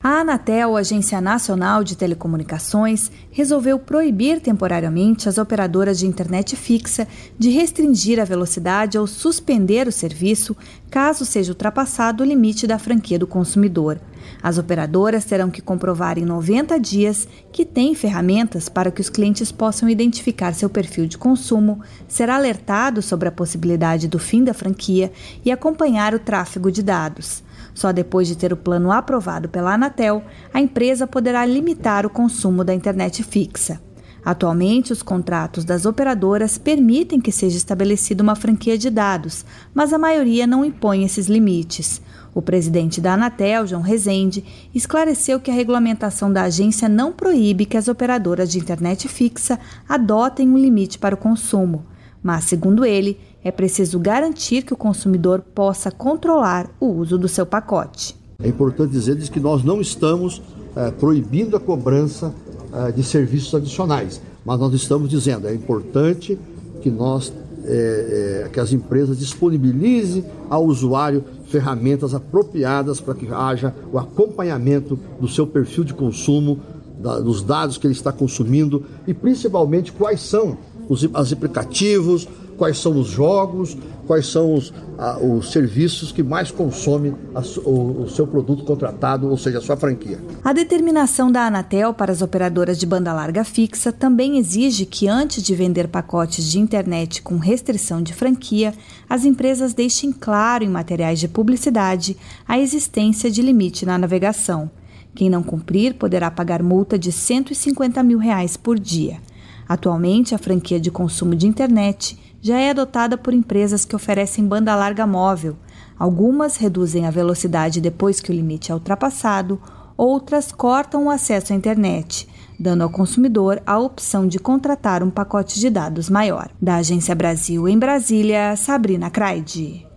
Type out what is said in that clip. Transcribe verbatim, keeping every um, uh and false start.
A Anatel, Agência Nacional de Telecomunicações, resolveu proibir temporariamente as operadoras de internet fixa de restringir a velocidade ou suspender o serviço caso seja ultrapassado o limite da franquia do consumidor. As operadoras terão que comprovar em noventa dias que têm ferramentas para que os clientes possam identificar seu perfil de consumo, ser alertado sobre a possibilidade do fim da franquia e acompanhar o tráfego de dados. Só depois de ter o plano aprovado pela Anatel, a empresa poderá limitar o consumo da internet fixa. Atualmente, os contratos das operadoras permitem que seja estabelecida uma franquia de dados, mas a maioria não impõe esses limites. O presidente da Anatel, João Rezende, esclareceu que a regulamentação da agência não proíbe que as operadoras de internet fixa adotem um limite para o consumo. Mas, segundo ele, é preciso garantir que o consumidor possa controlar o uso do seu pacote. É importante dizer-lhes que nós não estamos é, proibindo a cobrança é, de serviços adicionais, mas nós estamos dizendo é importante que, nós, é, é, que as empresas disponibilizem ao usuário ferramentas apropriadas para que haja o acompanhamento do seu perfil de consumo, da, dos dados que ele está consumindo e principalmente quais são os, os aplicativos, quais são os jogos, quais são os, a, os serviços que mais consomem a, o, o seu produto contratado, ou seja, a sua franquia. A determinação da Anatel para as operadoras de banda larga fixa também exige que, antes de vender pacotes de internet com restrição de franquia, as empresas deixem claro em materiais de publicidade a existência de limite na navegação. Quem não cumprir poderá pagar multa de cento e cinquenta mil reais por dia. Atualmente, a franquia de consumo de internet já é adotada por empresas que oferecem banda larga móvel. Algumas reduzem a velocidade depois que o limite é ultrapassado, outras cortam o acesso à internet, dando ao consumidor a opção de contratar um pacote de dados maior. Da Agência Brasil em Brasília, Sabrina Craide.